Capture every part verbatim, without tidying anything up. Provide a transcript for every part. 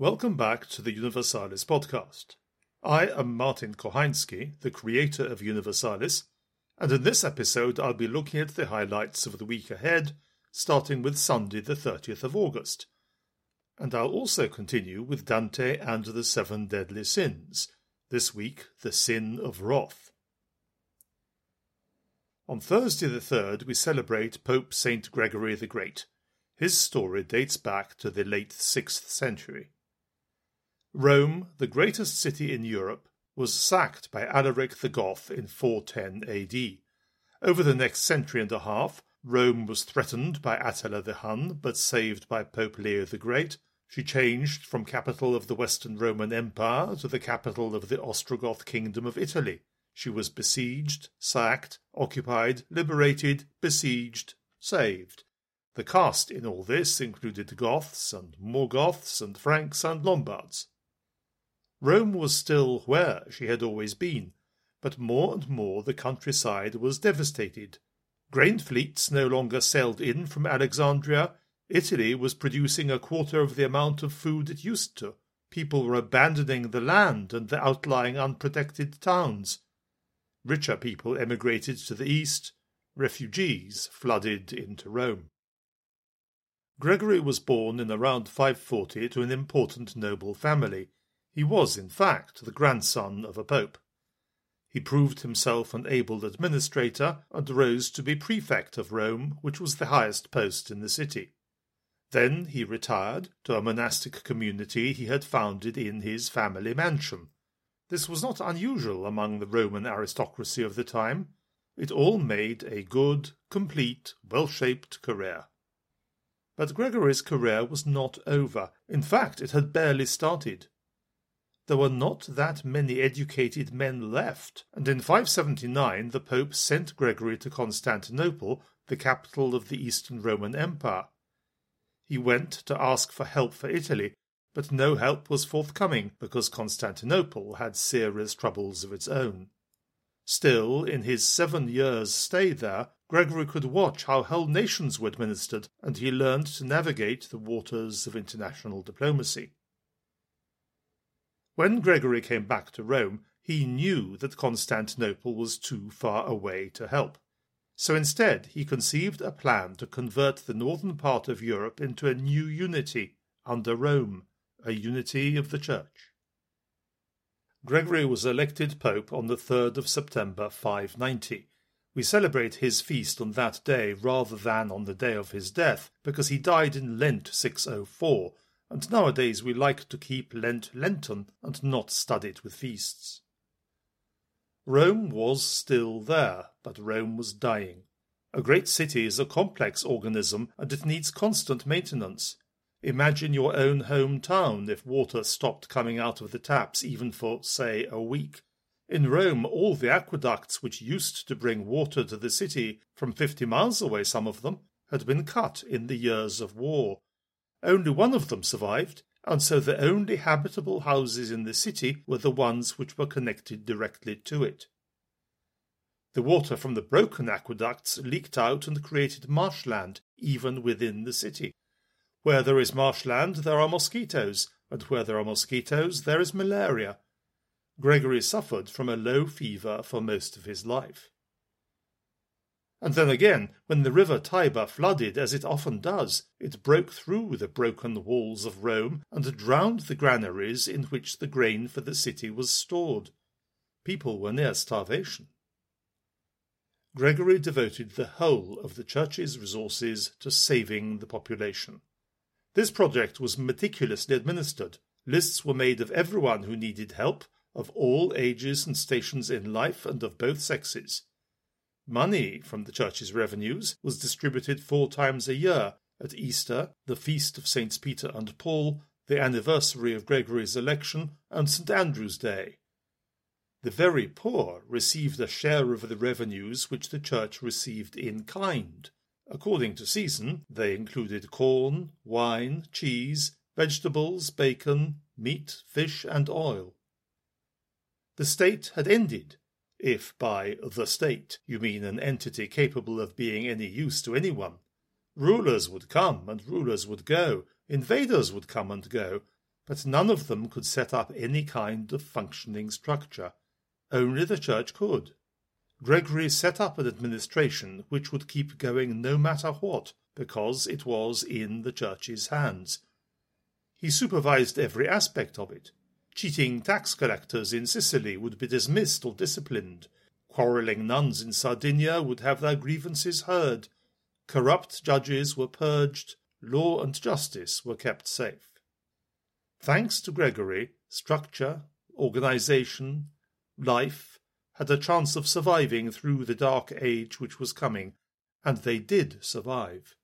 Welcome back to the Universalis podcast. I am Martin Kochański, the creator of Universalis, and in this episode I'll be looking at the highlights of the week ahead, starting with Sunday the thirtieth of August. And I'll also continue with Dante and the Seven Deadly Sins, this week the Sin of Wrath. On Thursday the third we celebrate Pope Saint Gregory the Great. His story dates back to the late sixth century. Rome, the greatest city in Europe, was sacked by Alaric the Goth in four ten A D. Over the next century and a half, Rome was threatened by Attila the Hun, but saved by Pope Leo the Great. She changed from capital of the Western Roman Empire to the capital of the Ostrogoth Kingdom of Italy. She was besieged, sacked, occupied, liberated, besieged, saved. The cast in all this included Goths and more Goths and Franks and Lombards. Rome was still where she had always been, but more and more the countryside was devastated. Grain fleets no longer sailed in from Alexandria. Italy was producing a quarter of the amount of food it used to. People were abandoning the land and the outlying unprotected towns. Richer people emigrated to the east. Refugees flooded into Rome. Gregory was born in around five forty to an important noble family. He was, in fact, the grandson of a pope. He proved himself an able administrator and rose to be prefect of Rome, which was the highest post in the city. Then he retired to a monastic community he had founded in his family mansion. This was not unusual among the Roman aristocracy of the time. It all made a good, complete, well-shaped career. But Gregory's career was not over. In fact, it had barely started. There were not that many educated men left, and in five seventy-nine the Pope sent Gregory to Constantinople, the capital of the Eastern Roman Empire. He went to ask for help for Italy, but no help was forthcoming because Constantinople had serious troubles of its own. Still, in his seven years' stay there, Gregory could watch how whole nations were administered, and he learned to navigate the waters of international diplomacy. When Gregory came back to Rome, he knew that Constantinople was too far away to help. So instead he conceived a plan to convert the northern part of Europe into a new unity under Rome, a unity of the Church. Gregory was elected Pope on the third of September five ninety. We celebrate his feast on that day rather than on the day of his death, because he died in Lent six oh four, and nowadays we like to keep Lent Lenten and not stud it with feasts. Rome was still there, but Rome was dying. A great city is a complex organism, and it needs constant maintenance. Imagine your own hometown if water stopped coming out of the taps even for, say, a week. In Rome, all the aqueducts which used to bring water to the city, from fifty miles away some of them, had been cut in the years of war. Only one of them survived, and so the only habitable houses in the city were the ones which were connected directly to it. The water from the broken aqueducts leaked out and created marshland, even within the city. Where there is marshland, there are mosquitoes, and where there are mosquitoes, there is malaria. Gregory suffered from a low fever for most of his life. And then again, when the river Tiber flooded, as it often does, it broke through the broken walls of Rome and drowned the granaries in which the grain for the city was stored. People were near starvation. Gregory devoted the whole of the Church's resources to saving the population. This project was meticulously administered. Lists were made of everyone who needed help, of all ages and stations in life and of both sexes. Money from the Church's revenues was distributed four times a year, at Easter, the feast of Saints Peter and Paul, the anniversary of Gregory's election, and Saint Andrew's Day. The very poor received a share of the revenues which the Church received in kind. According to season, they included corn, wine, cheese, vegetables, bacon, meat, fish, and oil. The state had ended, if by the state you mean an entity capable of being any use to anyone. Rulers would come and rulers would go, invaders would come and go, but none of them could set up any kind of functioning structure. Only the Church could. Gregory set up an administration which would keep going no matter what, because it was in the Church's hands. He supervised every aspect of it. Cheating tax collectors in Sicily would be dismissed or disciplined. Quarrelling nuns in Sardinia would have their grievances heard. Corrupt judges were purged. Law and justice were kept safe. Thanks to Gregory, structure, organization, life had a chance of surviving through the dark age which was coming, and they did survive.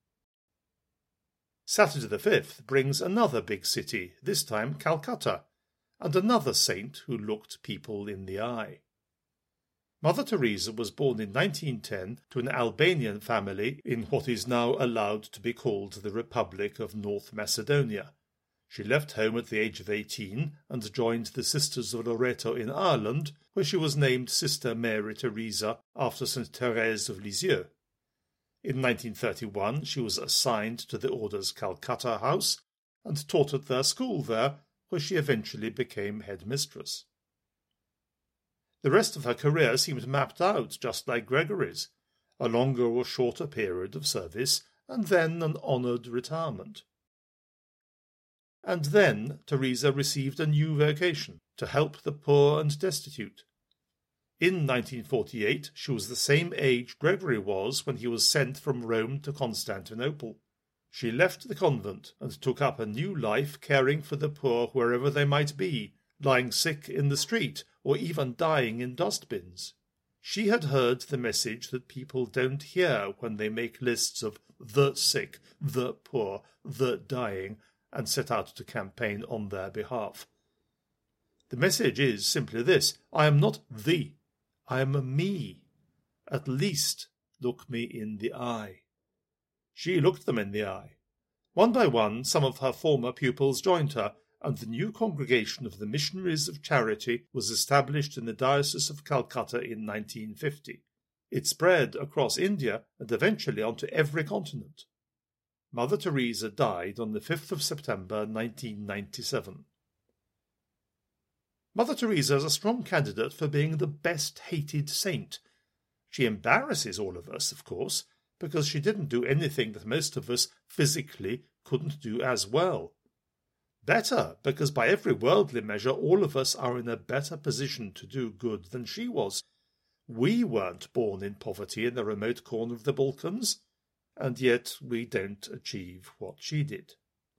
Saturday the fifth brings another big city, this time Calcutta, and another saint who looked people in the eye. Mother Teresa was born in nineteen ten to an Albanian family in what is now allowed to be called the Republic of North Macedonia. She left home at the age of eighteen and joined the Sisters of Loreto in Ireland, where she was named Sister Mary Teresa after Saint Thérèse of Lisieux. In nineteen thirty-one she was assigned to the Order's Calcutta house and taught at their school there, where she eventually became headmistress. The rest of her career seemed mapped out just like Gregory's, a longer or shorter period of service, and then an honoured retirement. And then Teresa received a new vocation, to help the poor and destitute. In nineteen forty-eight she was the same age Gregory was when he was sent from Rome to Constantinople. She left the convent and took up a new life caring for the poor wherever they might be, lying sick in the street or even dying in dustbins. She had heard the message that people don't hear when they make lists of the sick, the poor, the dying, and set out to campaign on their behalf. The message is simply this: I am not thee, I am me. At least look me in the eye. She looked them in the eye. One by one, some of her former pupils joined her, and the new congregation of the Missionaries of Charity was established in the Diocese of Calcutta in nineteen fifty. It spread across India and eventually onto every continent. Mother Teresa died on the fifth of September nineteen ninety-seven. Mother Teresa is a strong candidate for being the best-hated saint. She embarrasses all of us, of course, because she didn't do anything that most of us physically couldn't do as well. Better, because by every worldly measure all of us are in a better position to do good than she was. We weren't born in poverty in the remote corner of the Balkans, and yet we don't achieve what she did.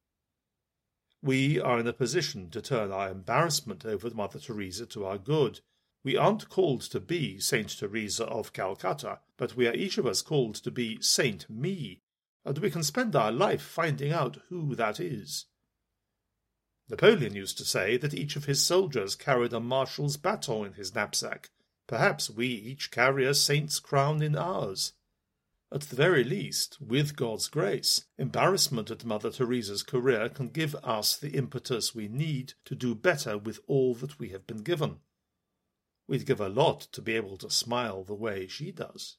We are in a position to turn our embarrassment over Mother Teresa to our good. We aren't called to be Saint Teresa of Calcutta, but we are each of us called to be Saint Me, and we can spend our life finding out who that is. Napoleon used to say that each of his soldiers carried a marshal's baton in his knapsack. Perhaps we each carry a saint's crown in ours. At the very least, with God's grace, embarrassment at Mother Teresa's career can give us the impetus we need to do better with all that we have been given. We'd give a lot to be able to smile the way she does.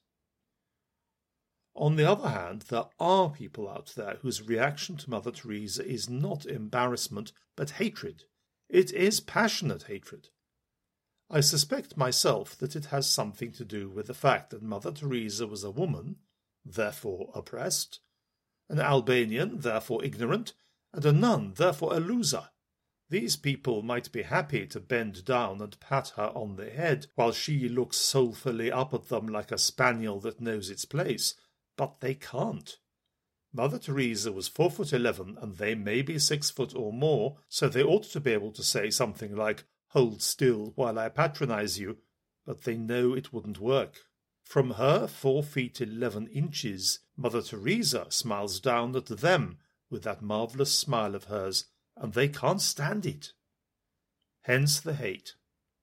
On the other hand, there are people out there whose reaction to Mother Teresa is not embarrassment, but hatred. It is passionate hatred. I suspect myself that it has something to do with the fact that Mother Teresa was a woman, therefore oppressed, an Albanian, therefore ignorant, and a nun, therefore a loser. These people might be happy to bend down and pat her on the head, while she looks soulfully up at them like a spaniel that knows its place, but they can't. Mother Teresa was four foot eleven, and they may be six foot or more, so they ought to be able to say something like, "Hold still while I patronize you," but they know it wouldn't work. From her four feet eleven inches, Mother Teresa smiles down at them with that marvellous smile of hers, and they can't stand it. Hence the hate.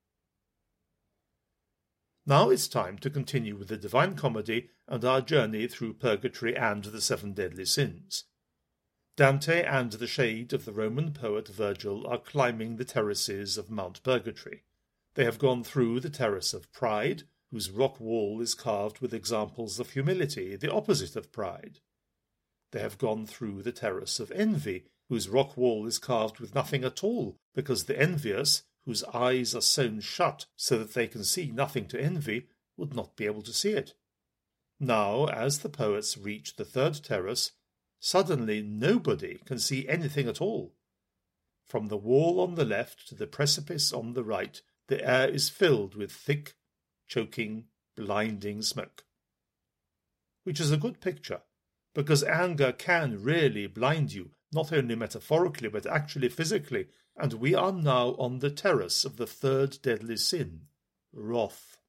Now it's time to continue with the Divine Comedy and our journey through purgatory and the seven deadly sins. Dante and the shade of the Roman poet Virgil are climbing the terraces of Mount Purgatory. They have gone through the terrace of Pride, whose rock wall is carved with examples of humility, the opposite of pride. They have gone through the terrace of Envy, whose rock wall is carved with nothing at all, because the envious, whose eyes are sewn shut so that they can see nothing to envy, would not be able to see it. Now, as the poets reach the third terrace, suddenly nobody can see anything at all. From the wall on the left to the precipice on the right, the air is filled with thick, choking, blinding smoke. Which is a good picture, because anger can really blind you, not only metaphorically but actually physically, and we are now on the terrace of the third deadly sin, wrath.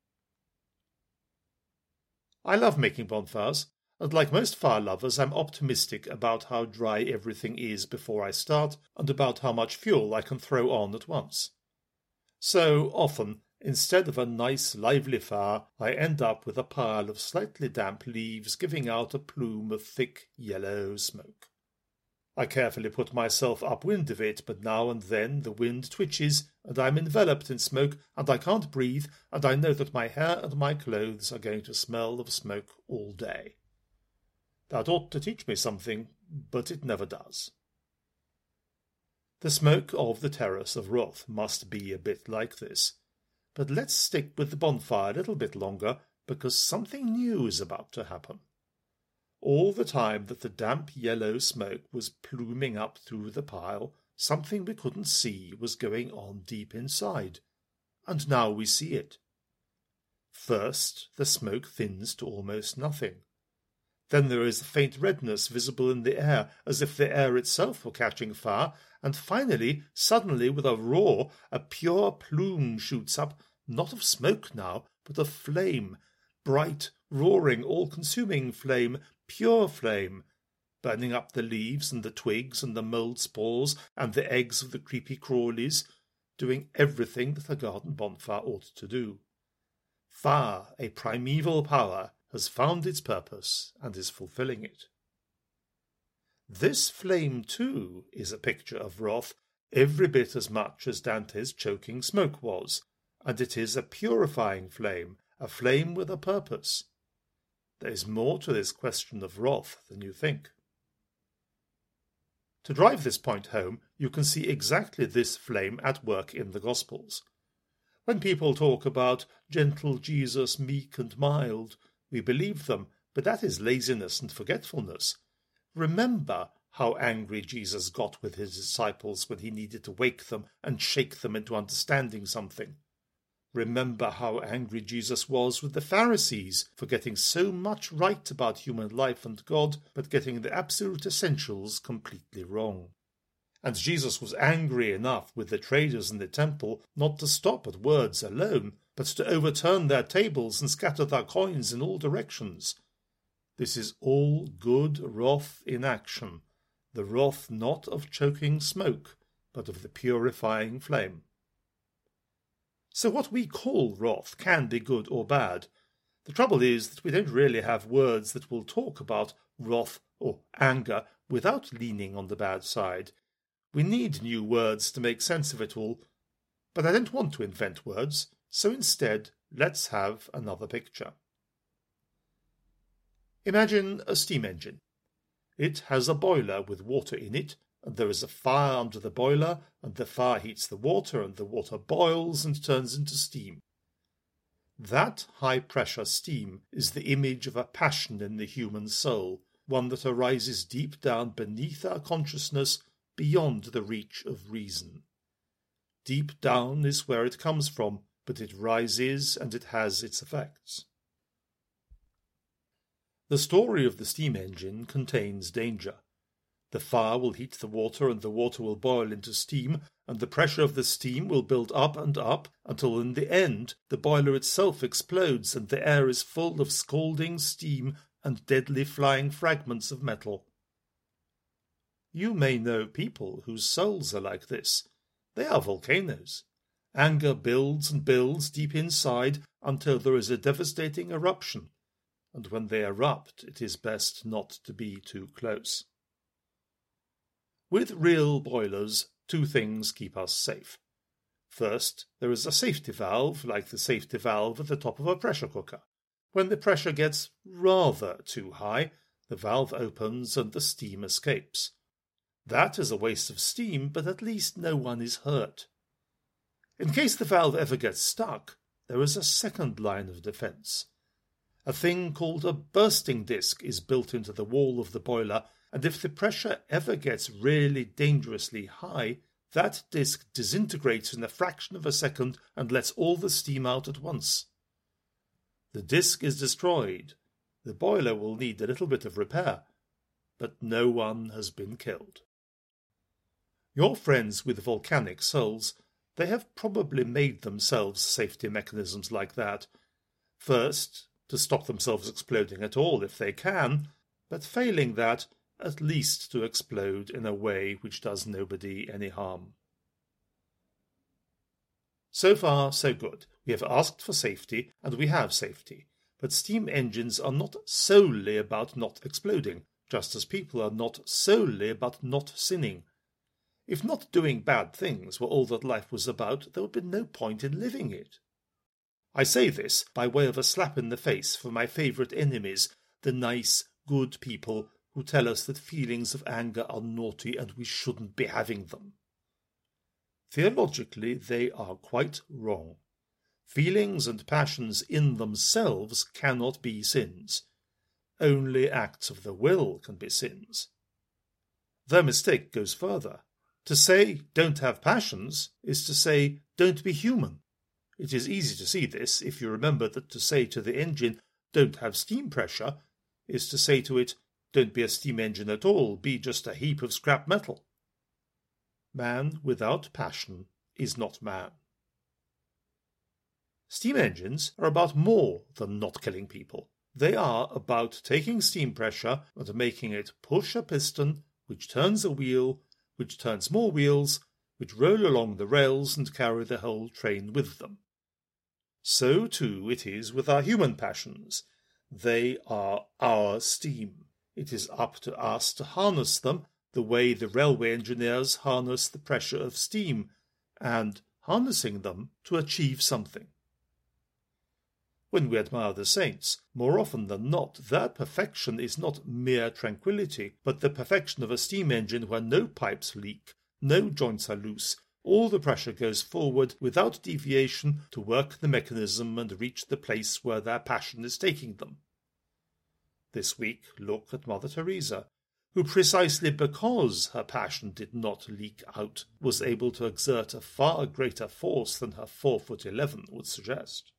I love making bonfires, and like most fire lovers, I'm optimistic about how dry everything is before I start, and about how much fuel I can throw on at once. So often, instead of a nice lively fire, I end up with a pile of slightly damp leaves giving out a plume of thick yellow smoke. I carefully put myself upwind of it, but now and then the wind twitches, and I'm enveloped in smoke, and I can't breathe, and I know that my hair and my clothes are going to smell of smoke all day. That ought to teach me something, but it never does. The smoke of the terrace of wrath must be a bit like this. But let's stick with the bonfire a little bit longer, because something new is about to happen. All the time that the damp yellow smoke was pluming up through the pile, something we couldn't see was going on deep inside. And now we see it. First, the smoke thins to almost nothing. Then there is a faint redness visible in the air, as if the air itself were catching fire, and finally, suddenly, with a roar, a pure plume shoots up, not of smoke now, but of flame, bright, roaring, all-consuming flame, pure flame, burning up the leaves and the twigs and the mould spores and the eggs of the creepy crawlies, doing everything that a garden bonfire ought to do. Fire, a primeval power, has found its purpose and is fulfilling it. This flame, too, is a picture of wrath, every bit as much as Dante's choking smoke was, and it is a purifying flame, a flame with a purpose. There is more to this question of wrath than you think. To drive this point home, you can see exactly this flame at work in the Gospels. When people talk about gentle Jesus, meek and mild, we believe them, but that is laziness and forgetfulness. Remember how angry Jesus got with his disciples when he needed to wake them and shake them into understanding something. Remember how angry Jesus was with the Pharisees for getting so much right about human life and God, but getting the absolute essentials completely wrong. And Jesus was angry enough with the traders in the temple not to stop at words alone, but to overturn their tables and scatter their coins in all directions. This is all good wrath in action, the wrath not of choking smoke, but of the purifying flame. So what we call wrath can be good or bad. The trouble is that we don't really have words that will talk about wrath or anger without leaning on the bad side. We need new words to make sense of it all, but I don't want to invent words, so instead let's have another picture. Imagine a steam engine. It has a boiler with water in it, and there is a fire under the boiler, and the fire heats the water, and the water boils and turns into steam. That high-pressure steam is the image of a passion in the human soul, one that arises deep down beneath our consciousness, beyond the reach of reason. Deep down is where it comes from, but it rises and it has its effects. The story of the steam engine contains danger. The fire will heat the water, and the water will boil into steam, and the pressure of the steam will build up and up until in the end the boiler itself explodes and the air is full of scalding steam and deadly flying fragments of metal. You may know people whose souls are like this. They are volcanoes. Anger builds and builds deep inside until there is a devastating eruption, and when they erupt it is best not to be too close. With real boilers, two things keep us safe. First, there is a safety valve, like the safety valve at the top of a pressure cooker. When the pressure gets rather too high, the valve opens and the steam escapes. That is a waste of steam, but at least no one is hurt. In case the valve ever gets stuck, there is a second line of defence. A thing called a bursting disc is built into the wall of the boiler, and if the pressure ever gets really dangerously high, that disc disintegrates in a fraction of a second and lets all the steam out at once. The disc is destroyed. The boiler will need a little bit of repair, but no one has been killed. Your friends with volcanic souls, they have probably made themselves safety mechanisms like that. First, to stop themselves exploding at all if they can, but failing that, at least to explode in a way which does nobody any harm. So far, so good. We have asked for safety, and we have safety. But steam engines are not solely about not exploding, just as people are not solely about not sinning. If not doing bad things were all that life was about, there would be no point in living it. I say this by way of a slap in the face for my favourite enemies, the nice, good people who tell us that feelings of anger are naughty and we shouldn't be having them. Theologically, they are quite wrong. Feelings and passions in themselves cannot be sins. Only acts of the will can be sins. Their mistake goes further. To say, don't have passions, is to say, don't be human. It is easy to see this if you remember that to say to the engine, don't have steam pressure, is to say to it, don't be a steam engine at all, be just a heap of scrap metal. Man without passion is not man. Steam engines are about more than not killing people. They are about taking steam pressure and making it push a piston, which turns a wheel, which turns more wheels, which roll along the rails and carry the whole train with them. So too it is with our human passions. They are our steam. It is up to us to harness them the way the railway engineers harness the pressure of steam, and harnessing them to achieve something. When we admire the saints, more often than not, their perfection is not mere tranquillity, but the perfection of a steam engine where no pipes leak, no joints are loose, all the pressure goes forward without deviation to work the mechanism and reach the place where their passion is taking them. This week, look at Mother Teresa, who precisely because her passion did not leak out, was able to exert a far greater force than her four foot eleven would suggest.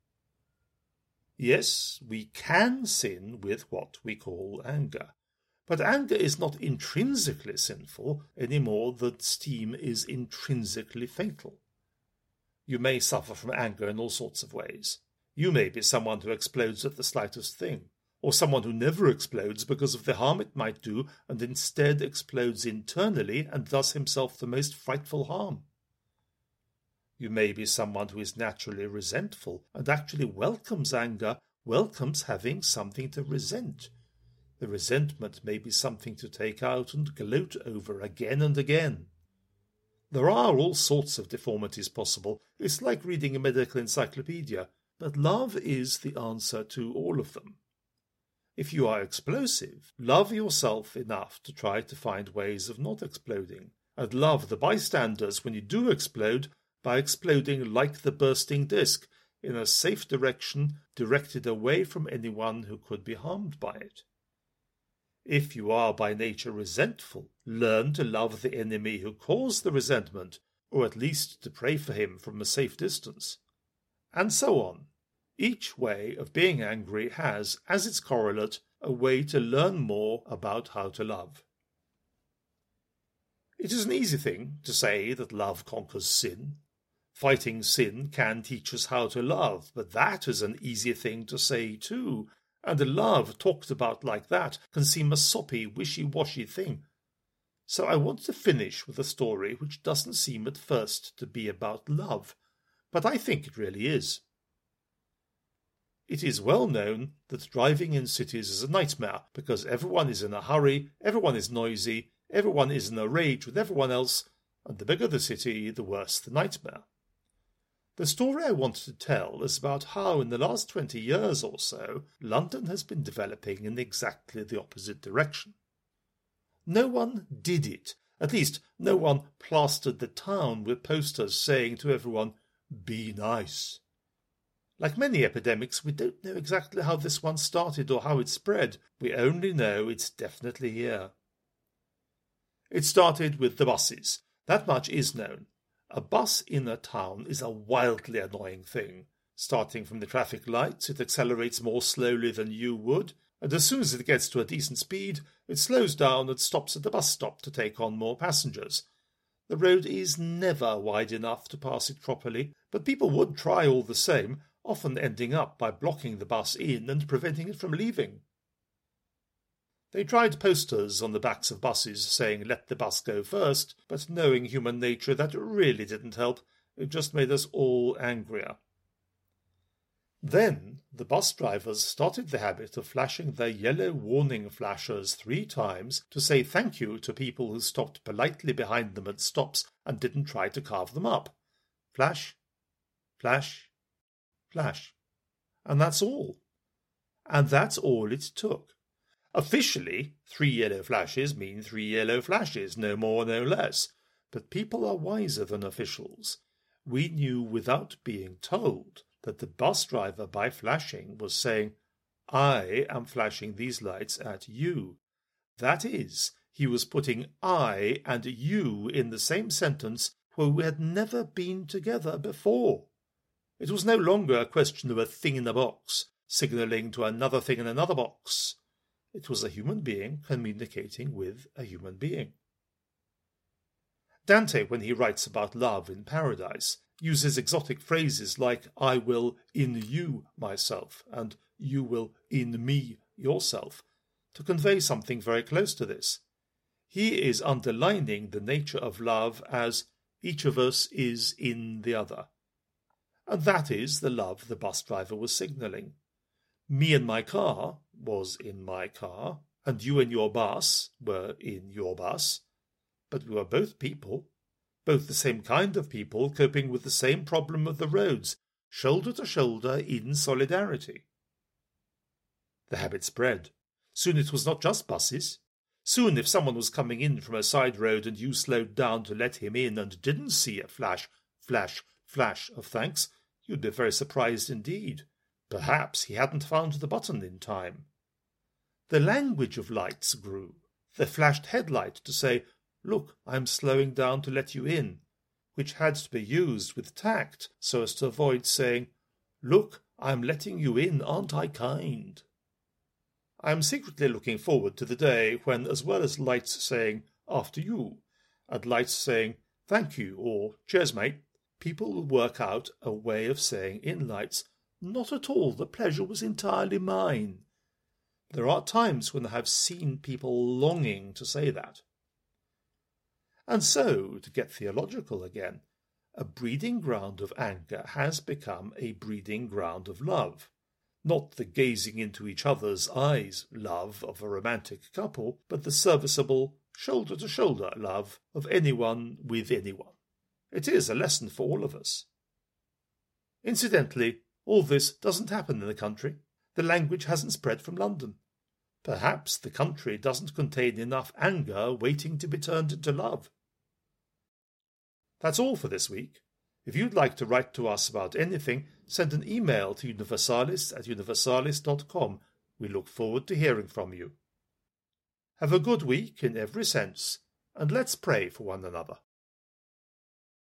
Yes, we can sin with what we call anger, but anger is not intrinsically sinful any more than steam is intrinsically fatal. You may suffer from anger in all sorts of ways. You may be someone who explodes at the slightest thing, or someone who never explodes because of the harm it might do and instead explodes internally and does himself the most frightful harm. You may be someone who is naturally resentful and actually welcomes anger, welcomes having something to resent. The resentment may be something to take out and gloat over again and again. There are all sorts of deformities possible. It's like reading a medical encyclopedia, but love is the answer to all of them. If you are explosive, love yourself enough to try to find ways of not exploding, and love the bystanders when you do explode by exploding like the bursting disc, in a safe direction directed away from anyone who could be harmed by it. If you are by nature resentful, learn to love the enemy who caused the resentment, or at least to pray for him from a safe distance. And so on. Each way of being angry has, as its correlate, a way to learn more about how to love. It is an easy thing to say that love conquers sin. Fighting sin can teach us how to love, but that is an easy thing to say too, and a love talked about like that can seem a soppy, wishy-washy thing. So I want to finish with a story which doesn't seem at first to be about love, but I think it really is. It is well known that driving in cities is a nightmare because everyone is in a hurry, everyone is noisy, everyone is in a rage with everyone else, and the bigger the city, the worse the nightmare. The story I want to tell is about how in the last twenty years or so, London has been developing in exactly the opposite direction. No one did it, At least no one plastered the town with posters saying to everyone, "Be nice." Like many epidemics, we don't know exactly how this one started or how it spread. We only know it's definitely here. It started with the buses. That much is known. A bus in a town is a wildly annoying thing. Starting from the traffic lights, it accelerates more slowly than you would, and as soon as it gets to a decent speed, it slows down and stops at the bus stop to take on more passengers. The road is never wide enough to pass it properly, but people would try all the same, often ending up by blocking the bus in and preventing it from leaving. They tried posters on the backs of buses saying "let the bus go first," but knowing human nature, that really didn't help. It just made us all angrier. Then the bus drivers started the habit of flashing their yellow warning flashers three times to say thank you to people who stopped politely behind them at stops and didn't try to carve them up. Flash, flash, flash. And that's all. And that's all it took. Officially, three yellow flashes mean three yellow flashes, no more, no less. But people are wiser than officials. We knew without being told that the bus driver, by flashing, was saying, "I am flashing these lights at you." That is, he was putting "I" and "you" in the same sentence where we had never been together before. It was no longer a question of a thing in a box, signalling to another thing in another box. It was a human being communicating with a human being. Dante, when he writes about love in Paradise, uses exotic phrases like "I will in you myself" and "you will in me yourself" to convey something very close to this. He is underlining the nature of love as each of us is in the other. And that is the love the bus driver was signalling. Me and my car was in my car, and you and your bus were in your bus, but we were both people, both the same kind of people coping with the same problem of the roads, shoulder to shoulder in solidarity. The habit spread. Soon it was not just buses. Soon if someone was coming in from a side road and you slowed down to let him in and didn't see a flash, flash, flash of thanks, you'd be very surprised indeed. Perhaps he hadn't found the button in time. The language of lights grew. They flashed headlight to say, "Look, I'm slowing down to let you in," which had to be used with tact so as to avoid saying, "Look, I'm letting you in, aren't I kind?" I am secretly looking forward to the day when, as well as lights saying, "After you," and lights saying, "Thank you," or "Cheers, mate," people will work out a way of saying in lights, "Not at all, the pleasure was entirely mine." There are times when I have seen people longing to say that. And so, to get theological again, a breeding ground of anger has become a breeding ground of love. Not the gazing into each other's eyes love of a romantic couple, but the serviceable, shoulder-to-shoulder love of anyone with anyone. It is a lesson for all of us. Incidentally, all this doesn't happen in the country. The language hasn't spread from London. Perhaps the country doesn't contain enough anger waiting to be turned into love. That's all for this week. If you'd like to write to us about anything, send an email to universalis at universalis dot com. We look forward to hearing from you. Have a good week in every sense, and let's pray for one another.